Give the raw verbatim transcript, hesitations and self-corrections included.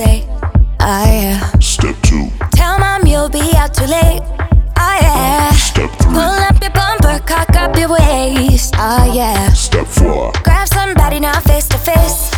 say, ah yeah. Step two. Tell mom you'll be out too late, ah yeah. Step three. Pull up your bumper, cock up your waist, ah yeah. Step four. Grab somebody now face to face,